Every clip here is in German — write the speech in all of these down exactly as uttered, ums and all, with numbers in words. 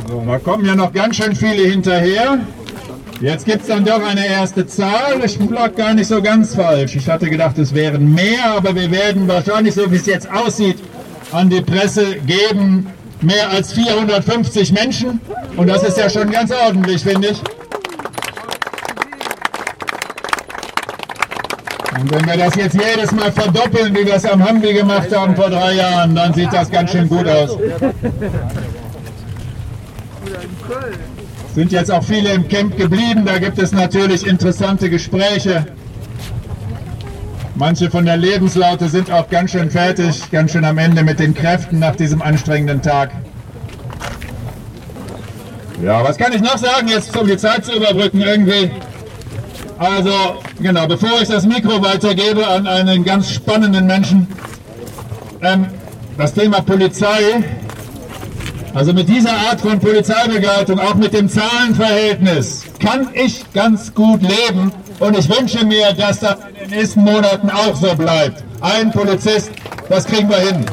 So, da kommen ja noch ganz schön viele hinterher. Jetzt gibt es dann doch eine erste Zahl. Ich lag gar nicht so ganz falsch. Ich hatte gedacht, es wären mehr, aber wir werden wahrscheinlich, so wie es jetzt aussieht, an die Presse geben, mehr als vierhundertfünfzig Menschen. Und das ist ja schon ganz ordentlich, finde ich. Und wenn wir das jetzt jedes Mal verdoppeln, wie wir es am Hambi gemacht haben vor drei Jahren, dann sieht das ganz schön gut aus. Sind jetzt auch viele im Camp geblieben, da gibt es natürlich interessante Gespräche. Manche von der Lebenslaute sind auch ganz schön fertig, ganz schön am Ende mit den Kräften nach diesem anstrengenden Tag. Ja, was kann ich noch sagen, jetzt um die Zeit zu überbrücken irgendwie? Also, genau, bevor ich das Mikro weitergebe an einen ganz spannenden Menschen, ähm, das Thema Polizei, also mit dieser Art von Polizeibegleitung, auch mit dem Zahlenverhältnis, kann ich ganz gut leben und ich wünsche mir, dass das in den nächsten Monaten auch so bleibt. Ein Polizist, das kriegen wir hin.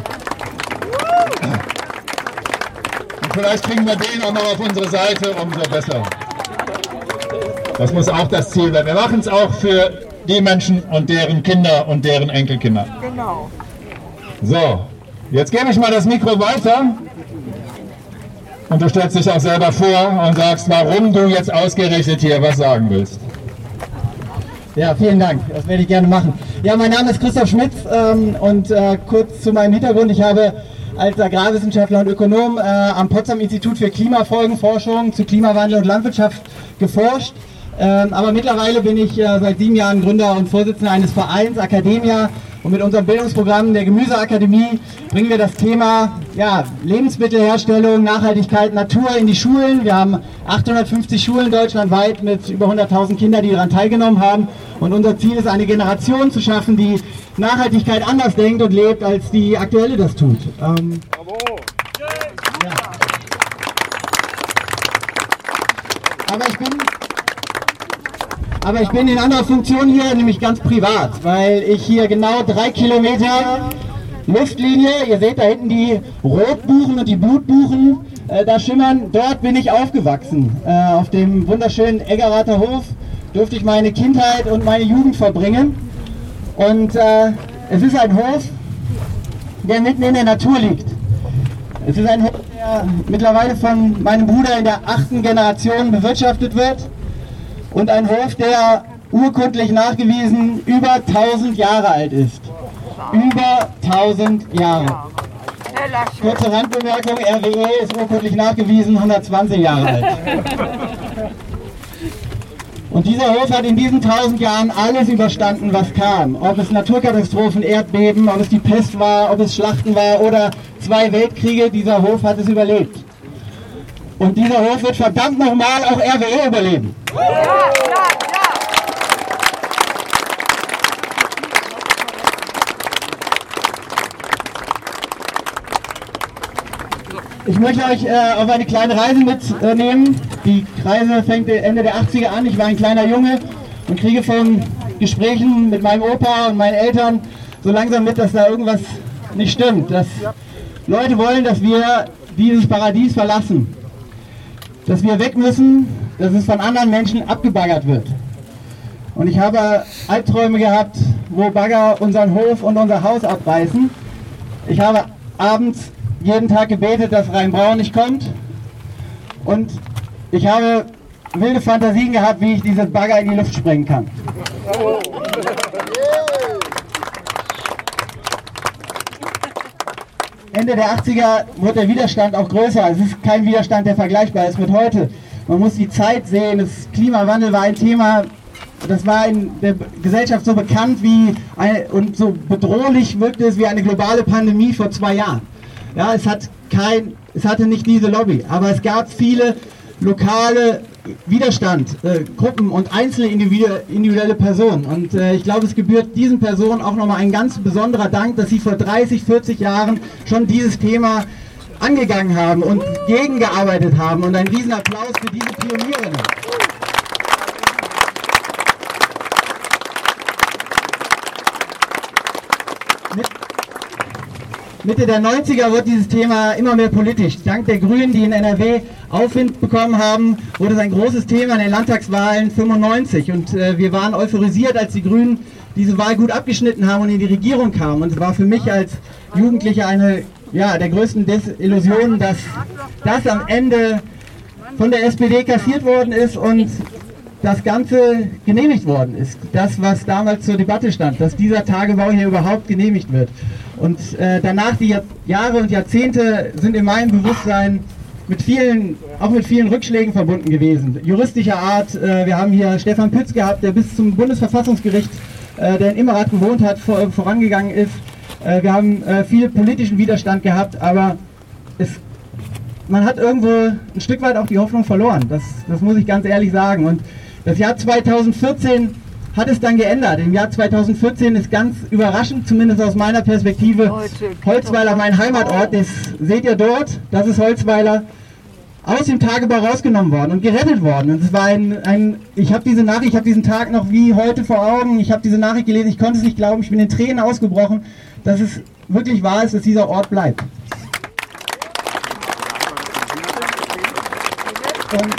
Und vielleicht kriegen wir den auch noch auf unsere Seite, umso besser. Das muss auch das Ziel werden. Wir machen es auch für die Menschen und deren Kinder und deren Enkelkinder. Genau. So, jetzt gebe ich mal das Mikro weiter. Und du stellst dich auch selber vor und sagst, warum du jetzt ausgerechnet hier was sagen willst. Ja, vielen Dank. Das werde ich gerne machen. Ja, mein Name ist Christoph Schmitz ähm, und äh, kurz zu meinem Hintergrund. Ich habe als Agrarwissenschaftler und Ökonom äh, am Potsdam Institut für Klimafolgenforschung zu Klimawandel und Landwirtschaft geforscht. Ähm, aber mittlerweile bin ich äh, seit sieben Jahren Gründer und Vorsitzender eines Vereins, Academia. Und mit unserem Bildungsprogramm der Gemüseakademie bringen wir das Thema ja, Lebensmittelherstellung, Nachhaltigkeit, Natur in die Schulen. Wir haben achthundertfünfzig Schulen deutschlandweit mit über hunderttausend Kindern, die daran teilgenommen haben. Und unser Ziel ist, eine Generation zu schaffen, die Nachhaltigkeit anders denkt und lebt, als die aktuelle das tut. Ähm, ja. Aber ich bin... Aber ich bin in anderer Funktion hier, nämlich ganz privat, weil ich hier genau drei Kilometer Luftlinie, ihr seht da hinten die Rotbuchen und die Blutbuchen, äh, da schimmern, dort bin ich aufgewachsen. Äh, auf dem wunderschönen Eggerather Hof durfte ich meine Kindheit und meine Jugend verbringen. Und äh, es ist ein Hof, der mitten in der Natur liegt. Es ist ein Hof, der mittlerweile von meinem Bruder in der achten Generation bewirtschaftet wird. Und ein Hof, der urkundlich nachgewiesen über tausend Jahre alt ist. Über tausend Jahre. Kurze Randbemerkung, R W E ist urkundlich nachgewiesen hundertzwanzig Jahre alt. Und dieser Hof hat in diesen tausend Jahren alles überstanden, was kam. Ob es Naturkatastrophen, Erdbeben, ob es die Pest war, ob es Schlachten war oder zwei Weltkriege, dieser Hof hat es überlebt. Und dieser Hof wird verdammt nochmal auch R W E überleben. Ja, ja, ja. Ich möchte euch äh, auf eine kleine Reise mitnehmen. Die Reise fängt Ende der achtziger an. Ich war ein kleiner Junge und kriege von Gesprächen mit meinem Opa und meinen Eltern so langsam mit, dass da irgendwas nicht stimmt. Dass Leute wollen, dass wir dieses Paradies verlassen. Dass wir weg müssen, dass es von anderen Menschen abgebaggert wird. Und ich habe Albträume gehabt, wo Bagger unseren Hof und unser Haus abreißen. Ich habe abends jeden Tag gebetet, dass Rheinbraun nicht kommt. Und ich habe wilde Fantasien gehabt, wie ich diese Bagger in die Luft sprengen kann. Ende der achtziger wurde der Widerstand auch größer. Es ist kein Widerstand, der vergleichbar ist mit heute. Man muss die Zeit sehen. Das Klimawandel war ein Thema, das war in der Gesellschaft so bekannt wie eine, und so bedrohlich wirkte es wie eine globale Pandemie vor zwei Jahren. Ja, es hat kein, es hatte nicht diese Lobby, aber es gab viele lokale Widerstandsgruppen äh, und einzelne individuelle Personen. Und äh, ich glaube, es gebührt diesen Personen auch nochmal ein ganz besonderer Dank, dass sie vor dreißig, vierzig Jahren schon dieses Thema angegangen haben und gegengearbeitet haben. Und ein riesen Applaus für diese Pionierinnen. Mit, Mitte der neunziger wurde dieses Thema immer mehr politisch. Dank der Grünen, die in N R W Aufwind bekommen haben, wurde es ein großes Thema in den Landtagswahlen fünfundneunzig. Und äh, wir waren euphorisiert, als die Grünen diese Wahl gut abgeschnitten haben und in die Regierung kamen. Und es war für mich als Jugendlicher eine ja, der größten Desillusionen, dass das am Ende von der S P D kassiert worden ist und das Ganze genehmigt worden ist. Das, was damals zur Debatte stand, dass dieser Tagebau hier überhaupt genehmigt wird. Und äh, danach, die Jahre und Jahrzehnte sind in meinem Bewusstsein mit vielen, auch mit vielen Rückschlägen verbunden gewesen. Juristischer Art, äh, wir haben hier Stefan Pütz gehabt, der bis zum Bundesverfassungsgericht, äh, der in Immerath gewohnt hat, vor, vorangegangen ist. Äh, wir haben äh, viel politischen Widerstand gehabt, aber es, man hat irgendwo ein Stück weit auch die Hoffnung verloren. Das, das muss ich ganz ehrlich sagen. Und das Jahr zweitausendvierzehn hat es dann geändert. Im Jahr zweitausendvierzehn ist ganz überraschend, zumindest aus meiner Perspektive, Holzweiler, mein Heimatort, das seht ihr dort, das ist Holzweiler, aus dem Tagebau rausgenommen worden und gerettet worden. Und es war ein, ein ich habe diese Nachricht, ich habe diesen Tag noch wie heute vor Augen, ich habe diese Nachricht gelesen, ich konnte es nicht glauben, ich bin in Tränen ausgebrochen, dass es wirklich wahr ist, dass dieser Ort bleibt. Und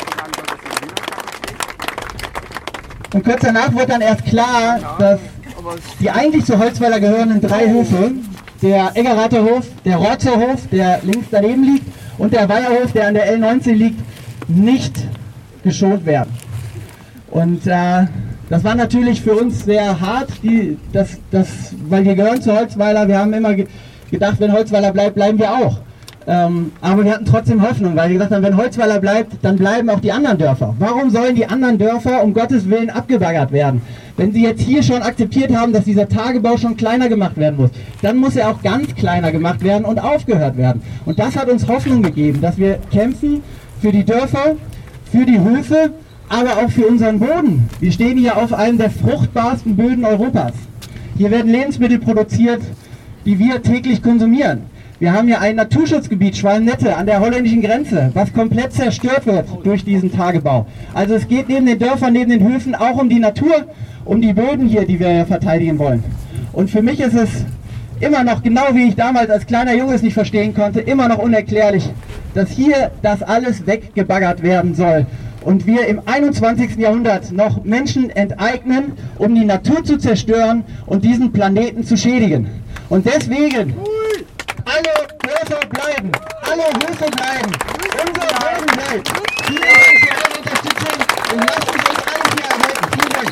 Und kurz danach wurde dann erst klar, dass die eigentlich zu Holzweiler gehörenden drei Höfe, der Eggerather Hof, der Rotzer Hof, der links daneben liegt, und der Weiherhof, der an der L neunzehn liegt, nicht geschont werden. Und äh, das war natürlich für uns sehr hart, die, das, das, weil wir gehören zu Holzweiler, wir haben immer ge gedacht, wenn Holzweiler bleibt, bleiben wir auch. Ähm, aber wir hatten trotzdem Hoffnung, weil wir gesagt haben, wenn Holzweiler bleibt, dann bleiben auch die anderen Dörfer. Warum sollen die anderen Dörfer um Gottes Willen abgebaggert werden? Wenn sie jetzt hier schon akzeptiert haben, dass dieser Tagebau schon kleiner gemacht werden muss, dann muss er auch ganz kleiner gemacht werden und aufgehört werden. Und das hat uns Hoffnung gegeben, dass wir kämpfen für die Dörfer, für die Höfe, aber auch für unseren Boden. Wir stehen hier auf einem der fruchtbarsten Böden Europas. Hier werden Lebensmittel produziert, die wir täglich konsumieren. Wir haben hier ein Naturschutzgebiet, Schwalm-Nette, an der holländischen Grenze, was komplett zerstört wird durch diesen Tagebau. Also es geht neben den Dörfern, neben den Höfen auch um die Natur, um die Böden hier, die wir verteidigen wollen. Und für mich ist es immer noch, genau wie ich damals als kleiner Junge es nicht verstehen konnte, immer noch unerklärlich, dass hier das alles weggebaggert werden soll. Und wir im einundzwanzigsten Jahrhundert noch Menschen enteignen, um die Natur zu zerstören und diesen Planeten zu schädigen. Und deswegen... Alle Dörfer bleiben, alle Höfe bleiben, unser Boden bleibt. Vielen Dank für eure Unterstützung und lasst uns uns alles hier erhalten. Vielen Dank.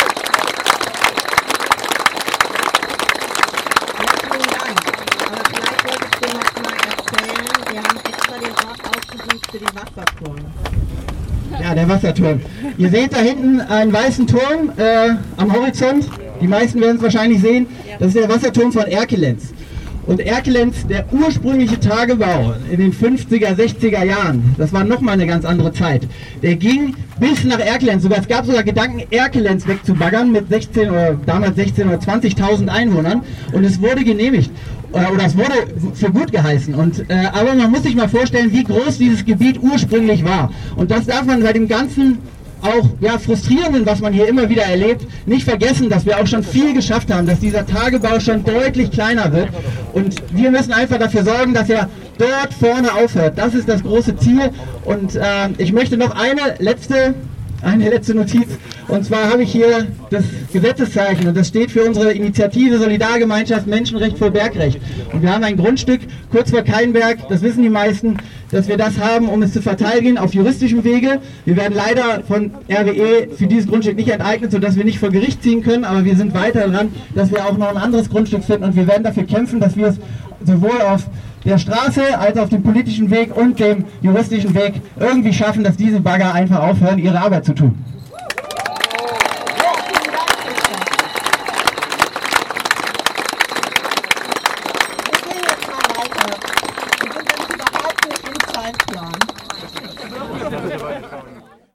Vielen Dank. Aber vielleicht wolltest du noch mal erzählen, wir haben extra den Ort ausgesucht für den Wasserturm. Ja, der Wasserturm. Ihr seht da hinten einen weißen Turm äh, am Horizont. Die meisten werden es wahrscheinlich sehen. Das ist der Wasserturm von Erkelenz. Und Erkelenz, der ursprüngliche Tagebau in den fünfziger, sechziger Jahren, das war nochmal eine ganz andere Zeit, der ging bis nach Erkelenz. Sogar, es gab sogar Gedanken, Erkelenz wegzubaggern mit sechzehn oder damals sechzehn oder zwanzigtausend Einwohnern, und es wurde genehmigt. Oder es wurde für gut geheißen. Und, äh, aber man muss sich mal vorstellen, wie groß dieses Gebiet ursprünglich war. Und das darf man bei dem ganzen auch ja, Frustrierenden, was man hier immer wieder erlebt, nicht vergessen, dass wir auch schon viel geschafft haben, dass dieser Tagebau schon deutlich kleiner wird. Und wir müssen einfach dafür sorgen, dass er dort vorne aufhört. Das ist das große Ziel. Und äh, ich möchte noch eine letzte, eine letzte Notiz. Und zwar habe ich hier das Gesetzeszeichen, und das steht für unsere Initiative Solidargemeinschaft Menschenrecht vor Bergrecht. Und wir haben ein Grundstück kurz vor Keinberg, das wissen die meisten, dass wir das haben, um es zu verteidigen auf juristischem Wege. Wir werden leider von R W E für dieses Grundstück nicht enteignet, sodass wir nicht vor Gericht ziehen können, aber wir sind weiter dran, dass wir auch noch ein anderes Grundstück finden, und wir werden dafür kämpfen, dass wir es sowohl auf der Straße als auf dem politischen Weg und dem juristischen Weg irgendwie schaffen, dass diese Bagger einfach aufhören, ihre Arbeit zu tun.